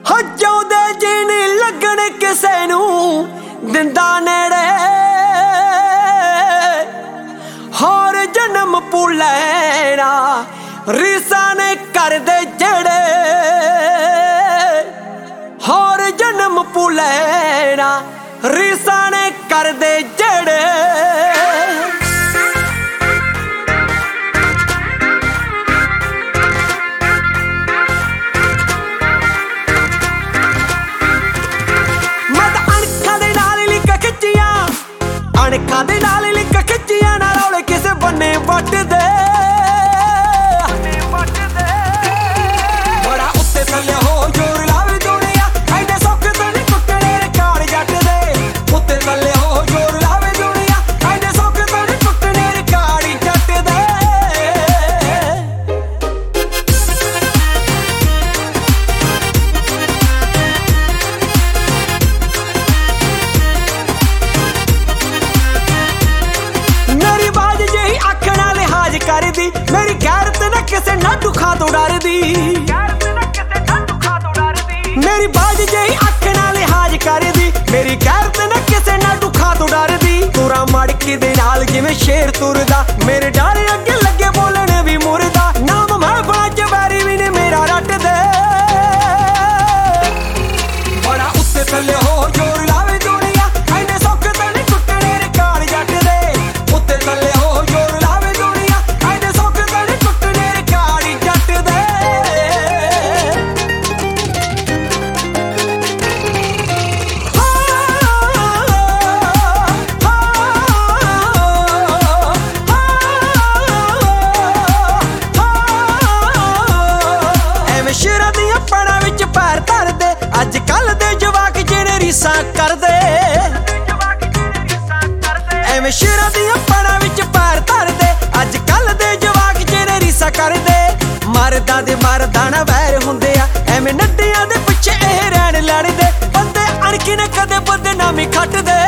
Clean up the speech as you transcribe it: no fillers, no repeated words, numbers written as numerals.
ਜਿਉਂਦੇ ਜੀਣ ਲੱਗਣ ਕਿਸੇ ਨੂੰ ਦਿੰਦਾ ਨੇੜੇ ਹੋਰ ਜਨਮ ਭੁੱਲਣਾ ਰੀਸਾਂ ਨੇ ਕਰਦੇ ਜਿਹੜੇ ਹੋਰ ਜਨਮ ਭੁੱਲਣਾ ਰੀਸਾਂ ਨੇ ਕਰਦੇ ਜਿਹੜੇ ਅਣਖਾਂ ਦੇ ਨਾਲ ਲਿਕ ਖਿੱਚੀਆਂ ਨਾ ਰੌਲੇ ਕਿਸੇ ਬੰਨੇ ਵੱਟਦੇ ਬੜਾ ਉੱਤੇ ਥੱਲੇ ਹੋ ਜੋਰ ਲਾਵੇ ਦੁਨੀਆ ਐਨੇ ਸੌਖੇ ਤਾਂ ਨੀ ਟੁੱਟਣੇ ਰਿਕਾਰਡ ਜੱਟ ਦੇ ਉੱਤੇ ਥੱਲੇ ਹੋ ਜੋਰ ਲਾਵੇ ਦੁਨੀਆ ਐਨੇ ਸੌਖੇ ਤਾਂ ਨੀ ਟੁੱਟਣੇ ਰਿਕਾਰਡ ਜੱਟ ਦੇ ਕਰਦੀ ਮੇਰੀ ਗੈਰਤ ਨਾ ਕਿਸੇ ਨਾਡੂ ਖਾਂ ਤੋਂ ਡਰਦੀ ਮੇਰੀ ਬਾਜ ਜਿਹੀ ਅੱਖ ਨਾਲ ਲਿਹਾਜ਼ ਕਰਦੀ ਮੇਰੀ ਗੈਰਤ ਨਾ ਕਿਸੇ ਨਾਡੂ ਖਾਂ ਤੋਂ ਡਰਦੀ ਤੁਰਾ ਮੜਕੀ ਦੇ ਨਾਲ ਜਿਵੇਂ ਸ਼ੇਰ ਤੁਰਦਾ ਮੇਰੇ ਡਾਰੇ ਅੱਗੇ ਲੱਗੇ ਬੋਲਣ ਵੀ ਮੁਰਦਾ ਨਾਮ ਮੈਂ ਬਣਾ ਜਵਾਰੀ ਵੀ ਨੇ ਮੇਰਾ ਰੱਟਦੇ ਬੜਾ ਉੱਤੇ ਥੱਲੇ ਹੋ ਜੋਰ ਲਾਵੇ ਦੁਨੀਆ ਐਨੇ ਸੌਖੇ ਤਾਂ ਨੀ ਟੁੱਟਣੇ ਰਿਕਾਰਡ ਜੱਟ ਦੇ ਉੱਤੇ ਥੱਲੇ ਹੋ ਜੋਰ ਅੱਜ ਕੱਲ ਦੇ ਜਵਾਕ ਜਿਹੜੇ ਰੀਸਾਂ ਕਰਦੇ ਐਵੇਂ ਸ਼ੇਰਾਂ ਦੀਆਂ ਪੜਾਂ ਵਿੱਚ ਪੈਰ ਧਰਦੇ ਅੱਜ ਕੱਲ ਦੇ ਜਵਾਕ ਜਿਹੜੇ ਰੀਸਾਂ ਕਰਦੇ ਮਰਦਾਂ ਦੇ ਮਰਦਾਂ ਨਾਲ ਵੈਰ ਹੁੰਦੇ ਆ ਐਵੇਂ ਨੱਡਿਆਂ ਦੇ ਪਿੱਛੇ ਇਹ ਰਹਿਣ ਲੜਦੇ ਬੰਦੇ ਅਣਖੀ ਨੇ ਕਦੇ ਬਦਨਾਮੀ ਖੱਟਦੇ